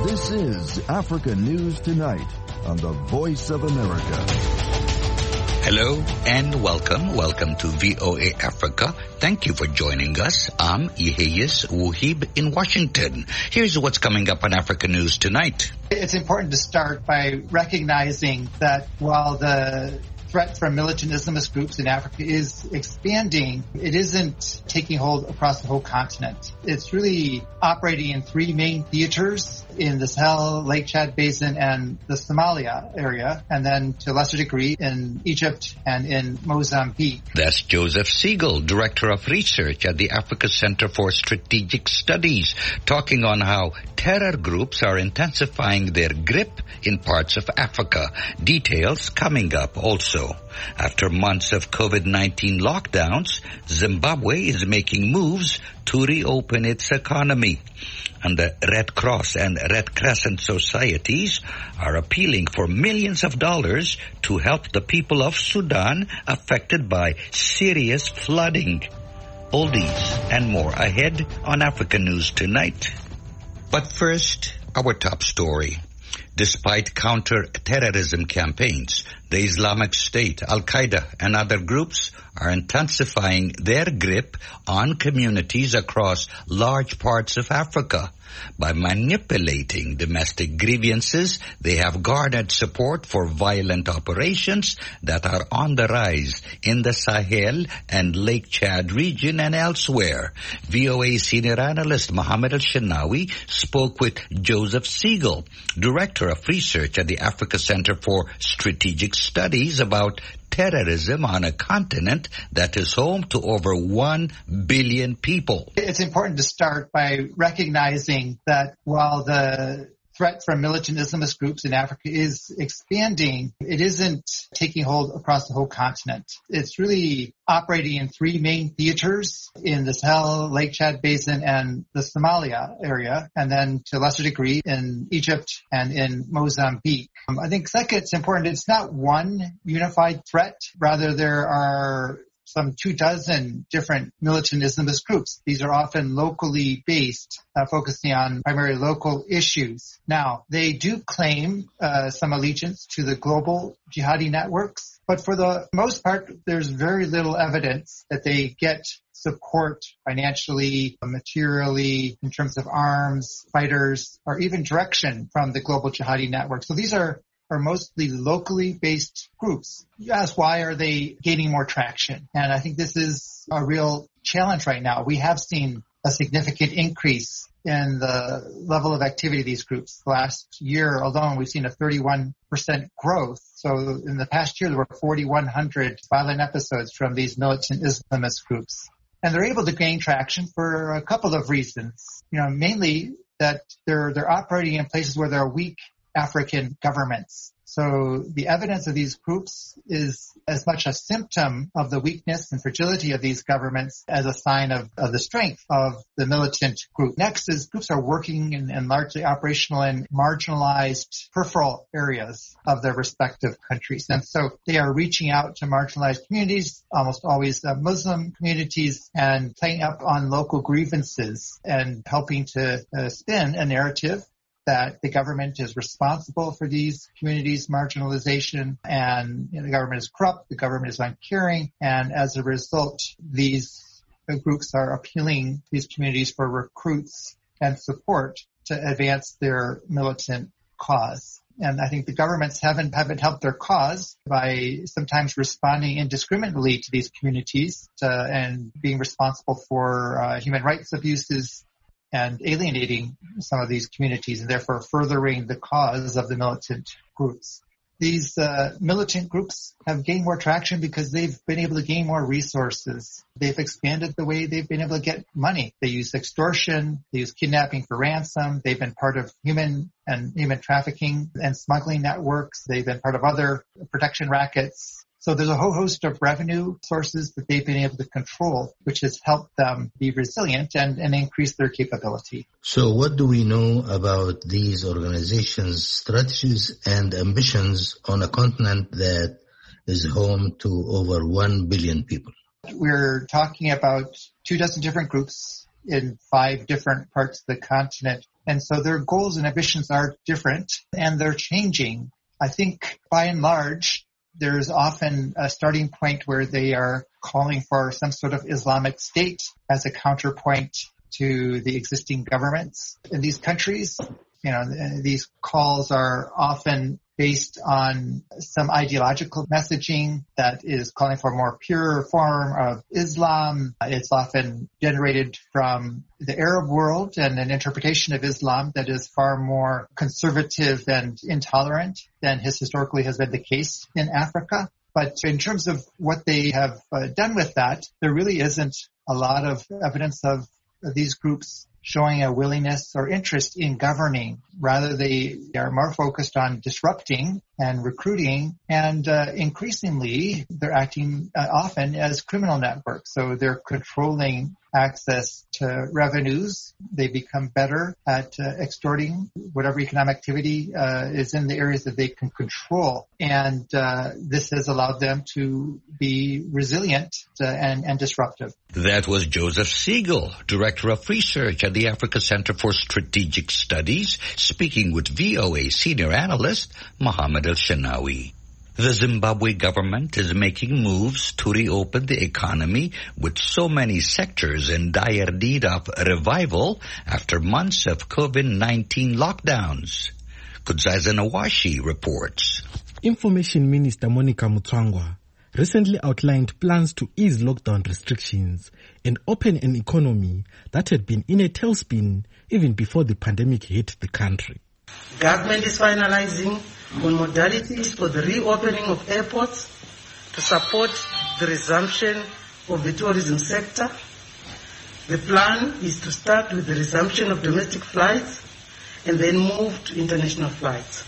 This is Africa News Tonight on the Voice of America. Hello and welcome. Welcome to VOA Africa. Thank you for joining us. I'm Yeheyes Wuhib in Washington. Here's what's coming up on Africa News Tonight. It's important to start by recognizing that while the threat from militant Islamist groups in Africa is expanding, it isn't taking hold across the whole continent. It's really operating in three main theaters in the Sahel, Lake Chad Basin, and the Somalia area, and then to a lesser degree in Egypt and in Mozambique. That's Joseph Siegel, Director of Research at the Africa Center for Strategic Studies, talking on how terror groups are intensifying their grip in parts of Africa. Details coming up also. After months of COVID-19 lockdowns, Zimbabwe is making moves to reopen its economy. And the Red Cross and Red Crescent societies are appealing for millions of dollars to help the people of Sudan affected by serious flooding. All these and more ahead on Africa News Tonight. But first, our top story. Despite counter-terrorism campaigns, the Islamic State, Al-Qaeda, and other groups are intensifying their grip on communities across large parts of Africa. By manipulating domestic grievances, they have garnered support for violent operations that are on the rise in the Sahel and Lake Chad region and elsewhere. VOA senior analyst Mohammed Al-Shinawi spoke with Joseph Siegel, Director of Research at the Africa Center for Strategic Studies, about terrorism on a continent that is home to over 1 billion people. It's important to start by recognizing that while the threat from militant Islamist groups in Africa is expanding, it isn't taking hold across the whole continent. It's really operating in three main theaters in the Sahel, Lake Chad Basin, and the Somalia area, and then to a lesser degree in Egypt and in Mozambique. I think second, it's important, it's not one unified threat. Rather, there are some 24 different militant Islamist groups. These are often locally based, focusing on primarily local issues. Now, they do claim some allegiance to the global jihadi networks, but for the most part, there's very little evidence that they get support financially, materially, in terms of arms, fighters, or even direction from the global jihadi network. So these are mostly locally based groups. You ask, why are they gaining more traction? And I think this is a real challenge right now. We have seen a significant increase in the level of activity of these groups. Last year alone, we've seen a 31% growth. So in the past year, there were 4,100 violent episodes from these militant Islamist groups. And they're able to gain traction for a couple of reasons. Mainly that they're operating in places where there are weak African governments. So the evidence of these groups is as much a symptom of the weakness and fragility of these governments as a sign of the strength of the militant group. Next is groups are working in largely operational and marginalized peripheral areas of their respective countries. And so they are reaching out to marginalized communities, almost always Muslim communities, and playing up on local grievances and helping to spin a narrative that the government is responsible for these communities' marginalization, and the government is corrupt, the government is uncaring, and as a result, these groups are appealing to these communities for recruits and support to advance their militant cause. And I think the governments haven't helped their cause by sometimes responding indiscriminately to these communities and being responsible for human rights abuses and alienating some of these communities, and therefore furthering the cause of the militant groups. These militant groups have gained more traction because they've been able to gain more resources. They've expanded the way they've been able to get money. They use extortion, they use kidnapping for ransom. They've been part of human trafficking and smuggling networks. They've been part of other protection rackets. So there's a whole host of revenue sources that they've been able to control, which has helped them be resilient and increase their capability. So what do we know about these organizations' strategies and ambitions on a continent that is home to over 1 billion people? We're talking about 24 different groups in 5 different parts of the continent. And so their goals and ambitions are different, and they're changing. I think by and large, there's often a starting point where they are calling for some sort of Islamic state as a counterpoint to the existing governments in these countries. These calls are often based on some ideological messaging that is calling for a more pure form of Islam. It's often generated from the Arab world and an interpretation of Islam that is far more conservative and intolerant than historically has been the case in Africa. But in terms of what they have done with that, there really isn't a lot of evidence of these groups showing a willingness or interest in governing. Rather, they are more focused on disrupting and recruiting, and increasingly they're acting often as criminal networks. So they're controlling access to revenues. They become better at extorting whatever economic activity is in the areas that they can control. And this has allowed them to be resilient and disruptive. That was Joseph Siegel, Director of Research at the Africa Center for Strategic Studies, speaking with VOA senior analyst Mohammed El-Shanawi. The Zimbabwe government is making moves to reopen the economy, with so many sectors in dire need of revival after months of COVID-19 lockdowns. Kudzaiza Nawashi reports. Information Minister Monica Mutswangwa recently outlined plans to ease lockdown restrictions and open an economy that had been in a tailspin even before the pandemic hit the country. Government is finalizing on modalities for the reopening of airports to support the resumption of the tourism sector. The plan is to start with the resumption of domestic flights and then move to international flights.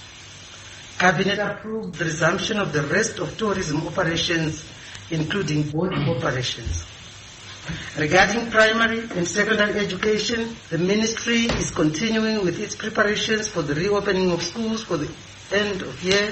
Cabinet approved the resumption of the rest of tourism operations, including boarding operations. Regarding primary and secondary education, the ministry is continuing with its preparations for the reopening of schools for the end of year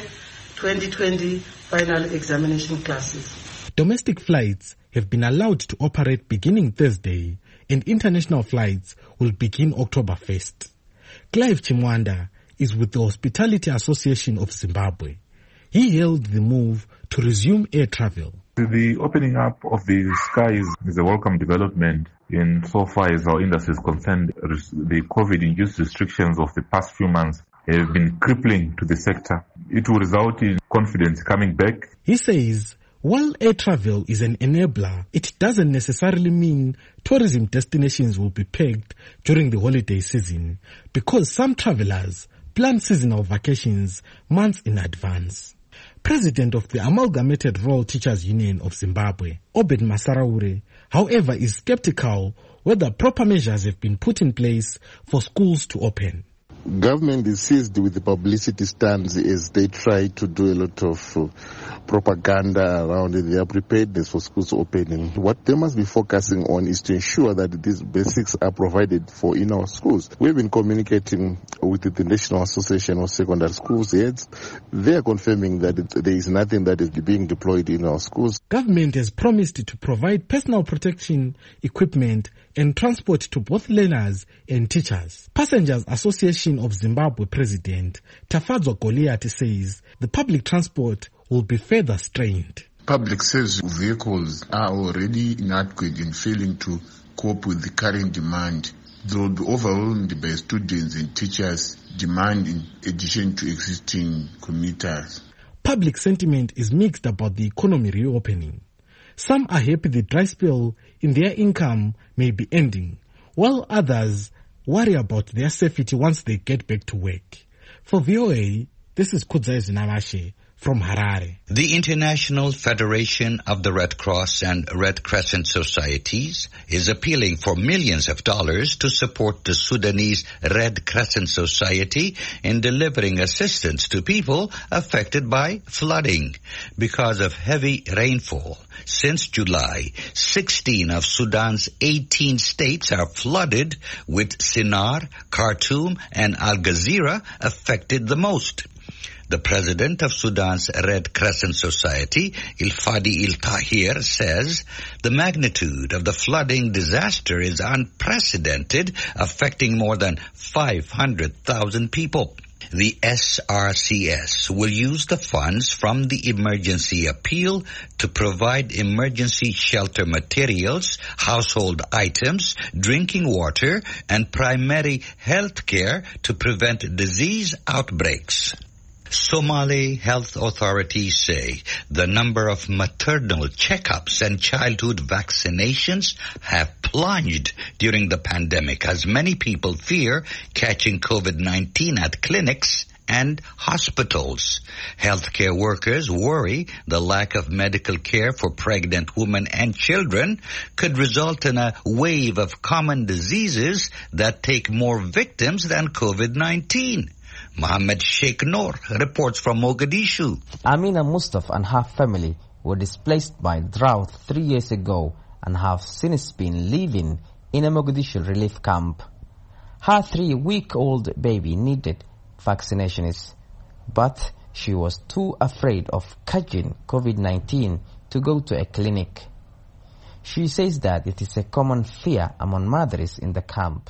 2020 final examination classes. Domestic flights have been allowed to operate beginning Thursday, and international flights will begin October 1st. Clive Chimwanda is with the Hospitality Association of Zimbabwe. He hailed the move to resume air travel. The opening up of the skies is a welcome development in so far as our industry is concerned. The COVID-induced restrictions of the past few months have been crippling to the sector. It will result in confidence coming back. He says, while air travel is an enabler, it doesn't necessarily mean tourism destinations will be pegged during the holiday season, because some travelers plan seasonal vacations months in advance. President of the Amalgamated Royal Teachers Union of Zimbabwe, Obed Masaraure, however, is skeptical whether proper measures have been put in place for schools to open. Government is seized with the publicity stunts as they try to do a lot of propaganda around their preparedness for schools opening. What they must be focusing on is to ensure that these basics are provided for in our schools. We've been communicating with the National Association of Secondary Schools heads. They are confirming that there is nothing that is being deployed in our schools. Government has promised to provide personal protection equipment and transport to both learners and teachers. Passengers Association of Zimbabwe President Tafadzwa Goliath says the public transport will be further strained. Public service vehicles are already inadequate in failing to cope with the current demand. They will be overwhelmed by students and teachers' demand in addition to existing commuters. Public sentiment is mixed about the economy reopening. Some are happy the dry spell in their income may be ending, while others worry about their safety once they get back to work. For VOA, this is Kudzaiza Nawashi from Harare. The International Federation of the Red Cross and Red Crescent Societies is appealing for millions of dollars to support the Sudanese Red Crescent Society in delivering assistance to people affected by flooding. Because of heavy rainfall, since July, 16 of Sudan's 18 states are flooded, with Sinnar, Khartoum, and Al Ghazira affected the most. The president of Sudan's Red Crescent Society, Ilfadi Il-Tahir, says the magnitude of the flooding disaster is unprecedented, affecting more than 500,000 people. The SRCS will use the funds from the emergency appeal to provide emergency shelter materials, household items, drinking water, and primary health care to prevent disease outbreaks. Somali health authorities say the number of maternal checkups and childhood vaccinations have plunged during the pandemic as many people fear catching COVID-19 at clinics and hospitals. Healthcare workers worry the lack of medical care for pregnant women and children could result in a wave of common diseases that take more victims than COVID-19. Mohammed Sheikh Noor reports from Mogadishu. Amina Mustafa and her family were displaced by drought 3 years ago and have since been living in a Mogadishu relief camp. Her 3-week-old baby needed vaccinations, but she was too afraid of catching COVID-19 to go to a clinic. She says that it is a common fear among mothers in the camp.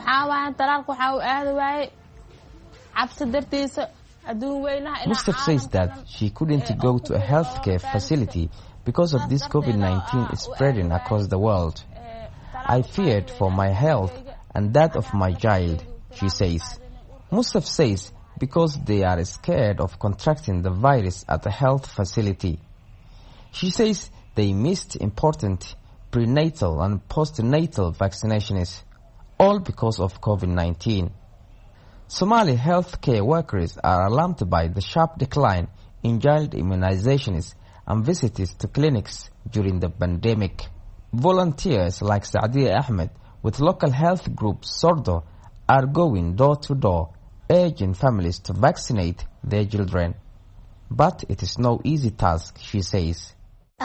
Mustafa says that she couldn't go to a healthcare facility because of this COVID-19 spreading across the world. I feared for my health and that of my child, she says. Mustafa says because they are scared of contracting the virus at a health facility. She says they missed important prenatal and postnatal vaccinations, all because of COVID-19. Somali healthcare workers are alarmed by the sharp decline in child immunizations and visits to clinics during the pandemic. Volunteers like Saadiya Ahmed with local health group Sordo are going door to door, urging families to vaccinate their children. But it is no easy task, she says.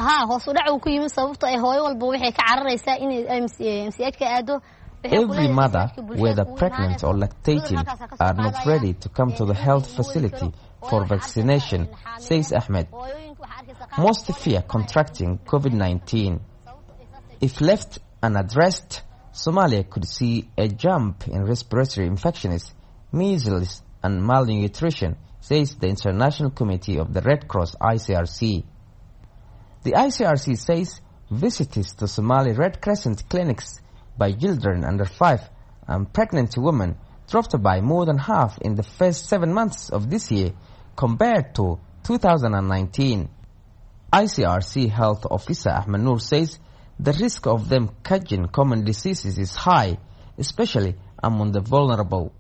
Every mother, whether pregnant or lactating, are not ready to come to the health facility for vaccination, says Ahmed. Most fear contracting COVID-19. If left unaddressed, Somalia could see a jump in respiratory infections, measles and malnutrition, says the International Committee of the Red Cross, ICRC. The ICRC says visits to Somali Red Crescent clinics by children under 5 and pregnant women dropped by more than half in the first 7 months of this year compared to 2019. ICRC Health Officer Ahmed Noor says the risk of them catching common diseases is high, especially among the vulnerable.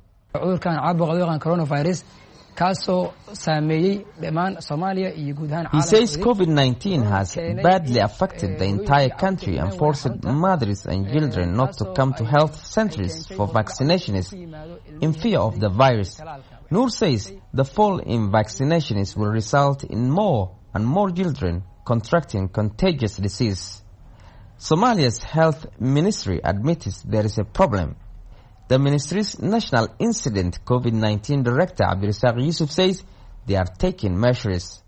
He says COVID-19 has badly affected the entire country and forced mothers and children not to come to health centers for vaccinations in fear of the virus. Noor says the fall in vaccinations will result in more and more children contracting contagious disease. Somalia's health ministry admits there is a problem. The ministry's National Incident COVID-19 Director Abdirisaq Yusuf says they are taking measures.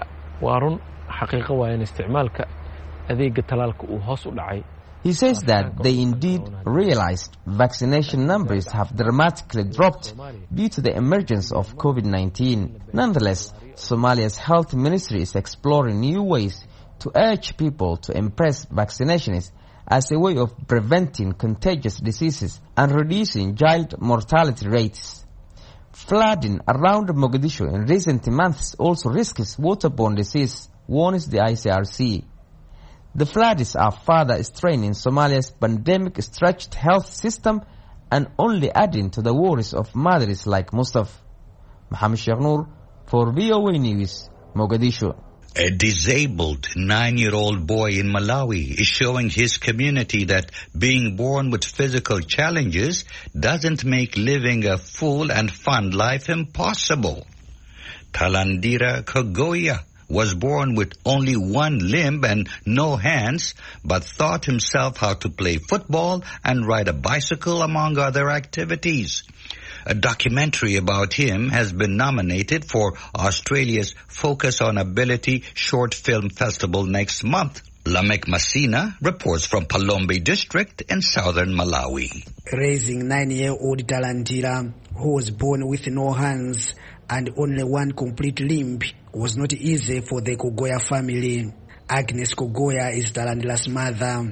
He says that they indeed realized vaccination numbers have dramatically dropped due to the emergence of COVID-19. Nonetheless, Somalia's health ministry is exploring new ways to urge people to embrace vaccinations as a way of preventing contagious diseases and reducing child mortality rates. Flooding around Mogadishu in recent months also risks waterborne disease, warns the ICRC. The floods are further straining Somalia's pandemic-stretched health system and only adding to the worries of mothers like Mustafa. Mohammed Sheikh Noor for VOA News, Mogadishu. A disabled 9-year-old boy in Malawi is showing his community that being born with physical challenges doesn't make living a full and fun life impossible. Talandira Kogoya was born with only one limb and no hands, but taught himself how to play football and ride a bicycle, among other activities. A documentary about him has been nominated for Australia's Focus on Ability Short Film Festival next month. Lamek Masina reports from Palombe district in southern Malawi. Raising 9-year-old Talandila, who was born with no hands and only one complete limb, was not easy for the Kogoya family. Agnes Kogoya is Talandila's mother.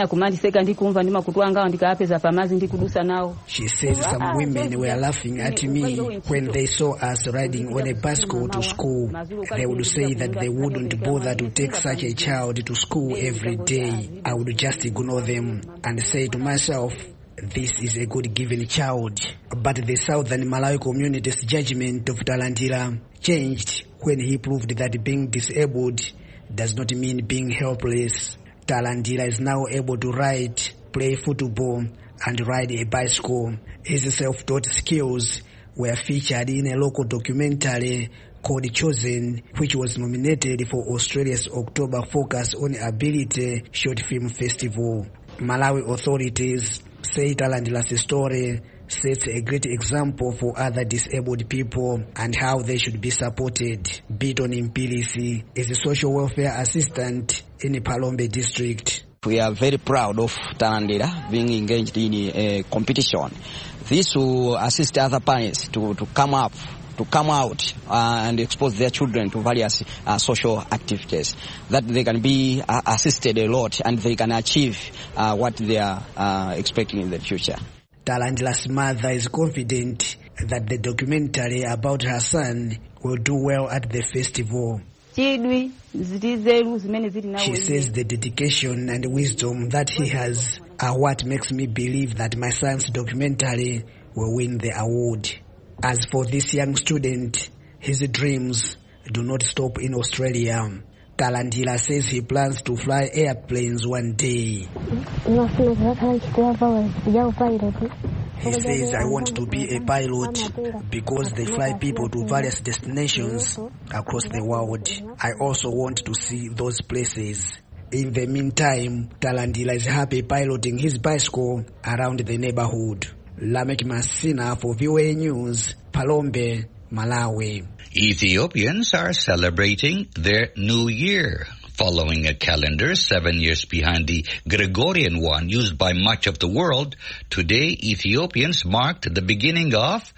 She says some women were laughing at me when they saw us riding on a bicycle to school. They would say that they wouldn't bother to take such a child to school every day. I would just ignore them and say to myself, this is a God-given child. But the southern Malawi community's judgment of Talandila changed when he proved that being disabled does not mean being helpless. Talandila is now able to ride, play football, and ride a bicycle. His self-taught skills were featured in a local documentary called Chosen, which was nominated for Australia's October Focus on Ability Short Film Festival. Malawi authorities say Talandila's story sets a great example for other disabled people and how they should be supported. Biton Impilisi is a social welfare assistant in the Palombe district. We are very proud of Talandila being engaged in a competition. This will assist other parents to come out and expose their children to various social activities, that they can be assisted a lot and they can achieve what they are expecting in the future. Talandila's mother is confident that the documentary about her son will do well at the festival. She says the dedication and wisdom that he has are what makes me believe that my son's documentary will win the award. As for this young student, his dreams do not stop in Australia. Talandila says he plans to fly airplanes one day. He says, I want to be a pilot because they fly people to various destinations across the world. I also want to see those places. In the meantime, Talandila is happy piloting his bicycle around the neighborhood. Lamek Masina for VOA News, Palombe, Malawi. Ethiopians are celebrating their new year. Following a calendar 7 years behind the Gregorian one used by much of the world, today Ethiopians marked the beginning of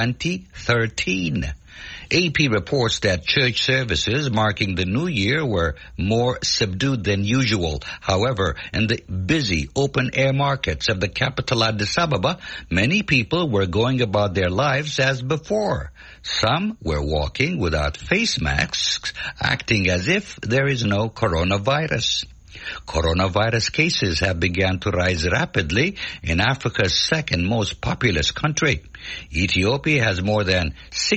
2013. AP reports that church services marking the new year were more subdued than usual. However, in the busy open-air markets of the capital Addis Ababa, many people were going about their lives as before. Some were walking without face masks, acting as if there is no coronavirus. Coronavirus cases have begun to rise rapidly in Africa's second most populous country. Ethiopia has more than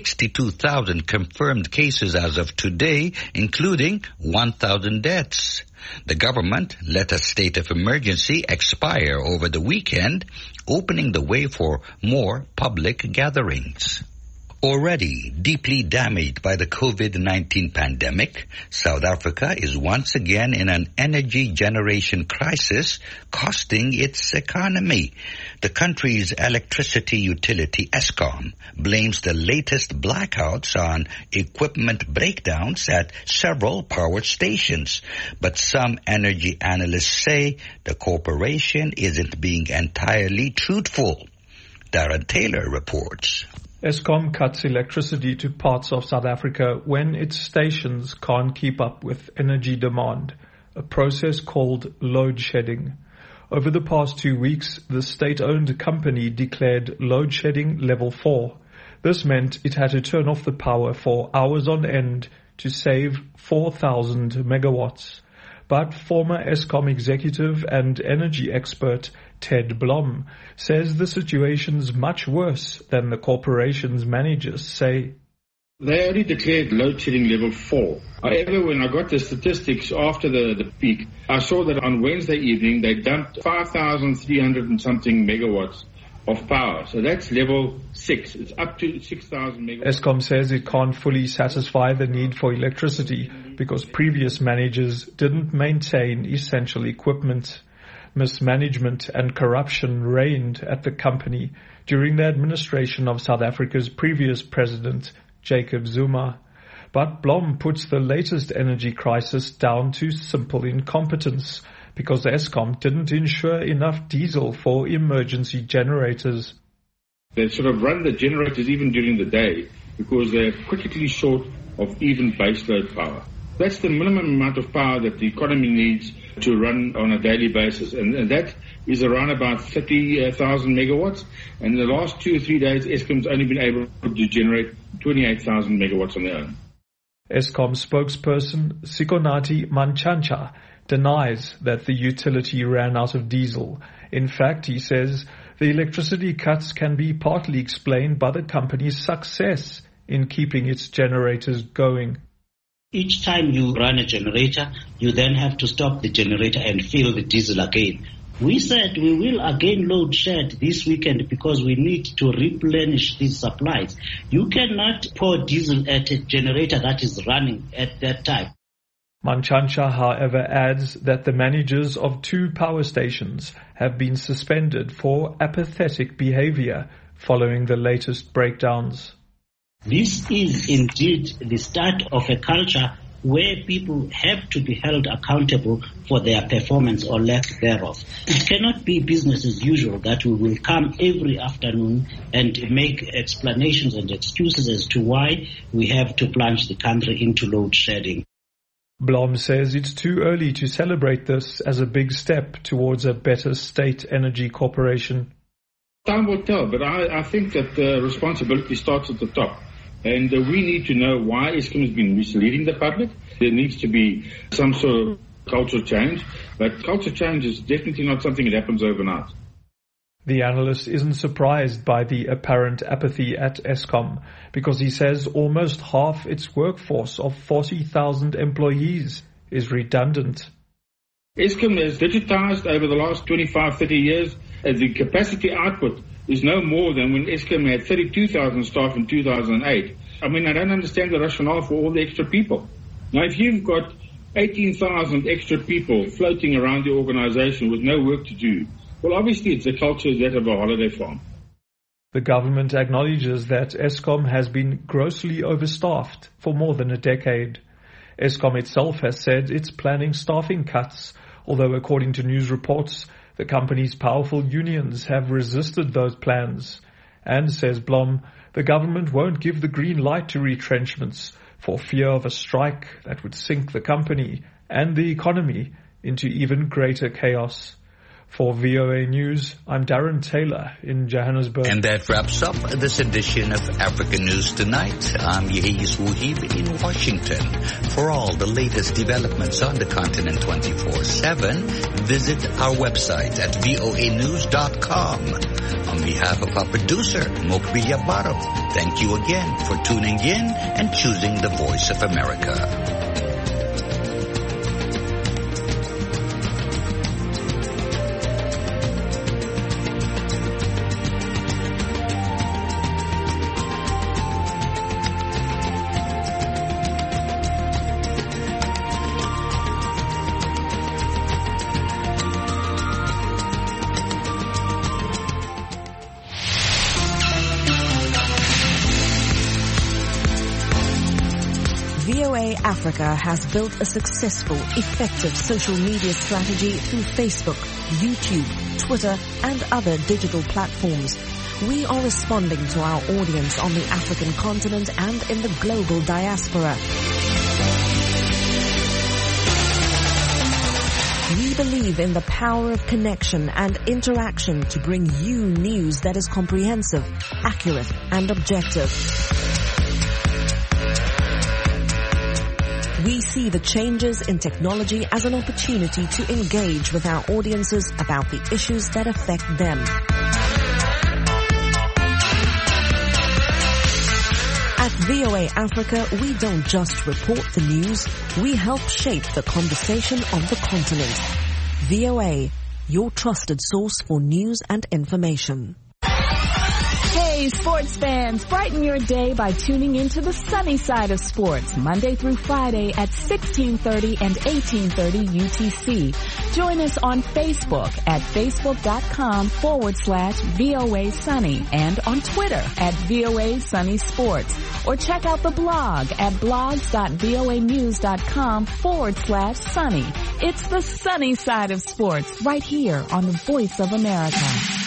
62,000 confirmed cases as of today, including 1,000 deaths. The government let a state of emergency expire over the weekend, opening the way for more public gatherings. Already deeply damaged by the COVID-19 pandemic, South Africa is once again in an energy generation crisis, costing its economy. The country's electricity utility, Eskom, blames the latest blackouts on equipment breakdowns at several power stations. But some energy analysts say the corporation isn't being entirely truthful. Darren Taylor reports. Eskom cuts electricity to parts of South Africa when its stations can't keep up with energy demand, a process called load shedding. Over the past 2 weeks, the state-owned company declared load shedding level 4. This meant it had to turn off the power for hours on end to save 4,000 megawatts. But former Eskom executive and energy expert Ted Blom says the situation's much worse than the corporation's managers say. They only declared load shedding level 4. However, when I got the statistics after the peak, I saw that on Wednesday evening they dumped 5,300 and something megawatts of power. So that's level 6. It's up to 6,000 megawatts. Eskom says it can't fully satisfy the need for electricity because previous managers didn't maintain essential equipment. Mismanagement and corruption reigned at the company during the administration of South Africa's previous president, Jacob Zuma. But Blom puts the latest energy crisis down to simple incompetence because Eskom didn't insure enough diesel for emergency generators. They sort of run the generators even during the day because they're critically short of even baseload power. That's the minimum amount of power that the economy needs to run on a daily basis, and that is around about 30,000 megawatts. And in the last 2 or 3 days, Eskom's only been able to generate 28,000 megawatts on their own. Eskom spokesperson Sikonati Manchancha denies that the utility ran out of diesel. In fact, he says the electricity cuts can be partly explained by the company's success in keeping its generators going. Each time you run a generator, you then have to stop the generator and fill the diesel again. We said we will again load shed this weekend because we need to replenish these supplies. You cannot pour diesel at a generator that is running at that time. Manchancha, however, adds that the managers of 2 power stations have been suspended for apathetic behavior following the latest breakdowns. This is indeed the start of a culture where people have to be held accountable for their performance or lack thereof. It cannot be business as usual that we will come every afternoon and make explanations and excuses as to why we have to plunge the country into load shedding. Blom says it's too early to celebrate this as a big step towards a better state energy corporation. Time will tell, but I think that the responsibility starts at the top. And we need to know why Eskom has been misleading the public. There needs to be some sort of cultural change, but culture change is definitely not something that happens overnight. The analyst isn't surprised by the apparent apathy at Eskom because he says almost half its workforce of 40,000 employees is redundant. Eskom has digitized over the last 25, 30 years, and the capacity output is no more than when Eskom had 32,000 staff in 2008. I mean, I don't understand the rationale for all the extra people. Now, if you've got 18,000 extra people floating around the organization with no work to do, well, obviously it's a culture that of a holiday farm. The government acknowledges that Eskom has been grossly overstaffed for more than a decade. Eskom itself has said it's planning staffing cuts, although according to news reports, the company's powerful unions have resisted those plans. And, says Blom, the government won't give the green light to retrenchments for fear of a strike that would sink the company and the economy into even greater chaos. For VOA News, I'm Darren Taylor in Johannesburg. And that wraps up this edition of African News Tonight. I'm Yehiz Wuhib in Washington. For all the latest developments on the continent 24/7, visit our website at voanews.com. On behalf of our producer, Mokbi Yabaro, thank you again for tuning in and choosing the Voice of America. Africa has built a successful, effective social media strategy through Facebook, YouTube, Twitter, and other digital platforms. We are responding to our audience on the African continent and in the global diaspora. We believe in the power of connection and interaction to bring you news that is comprehensive, accurate, and objective. We see the changes in technology as an opportunity to engage with our audiences about the issues that affect them. At VOA Africa, we don't just report the news, we help shape the conversation on the continent. VOA, your trusted source for news and information. Hey, Hey, sports fans, brighten your day by tuning into the sunny side of sports, Monday through Friday at 1630 and 1830 UTC. Join us on Facebook at facebook.com/VOA Sunny and on Twitter at VOA Sunny Sports. Or check out the blog at blogs.voanews.com/sunny. It's the sunny side of sports right here on the Voice of America.